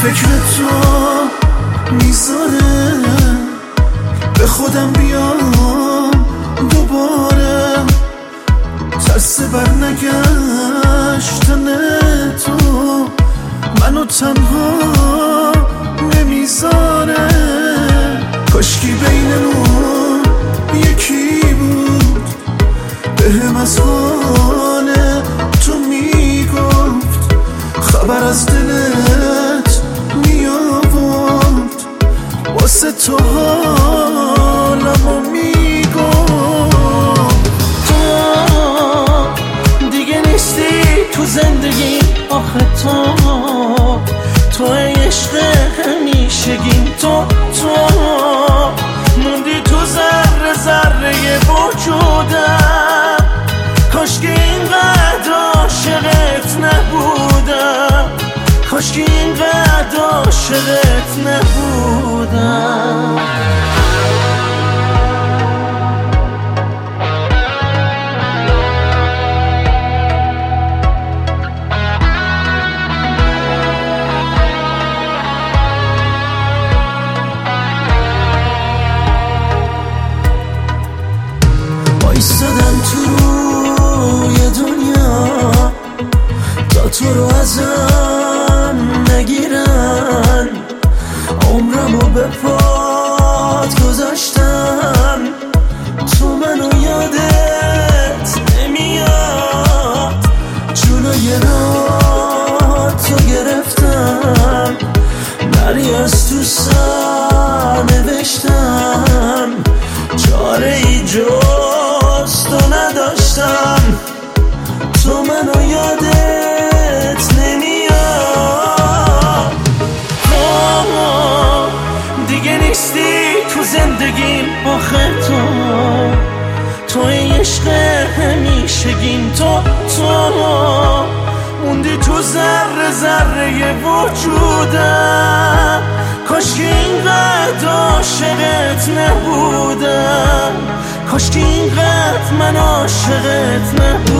فکر تو میذاره به خودم بیام دوباره، ترس بر نگشتن تو منو تنها نمیذاره. کاشکی بینمون یکی بود بهم از حال تو میگفت، خبر از دلت میآورد، واسه تو حالمو میگفت. تو دیگه نیستی تو زندگی، آخه تو عشق همیشگیم، تو موندی تو ذره ذره وجودم. کاشکی اینقدر عاشقت نبودم، کاشکی اینقدر عاشقت نبودم. ایستادم تو روی دنیا تا تو رو ازم نگیرن، عمرمو به پات گذاشتم، تو منو یادت نمیاد، جلوی راه تو گرفتم، نری از تو سر نوشتم، چاره ای جز تو نداشتم، تو منو یادت نمیاد. دیگه نیستی تو زندگیم، آخه تو عشق همیشگیم، تو موندی تو ذره ذره وجودم. کاشکی اینقدر عاشقت نبودم، کاشکی اینقدر من عاشقت نبودم.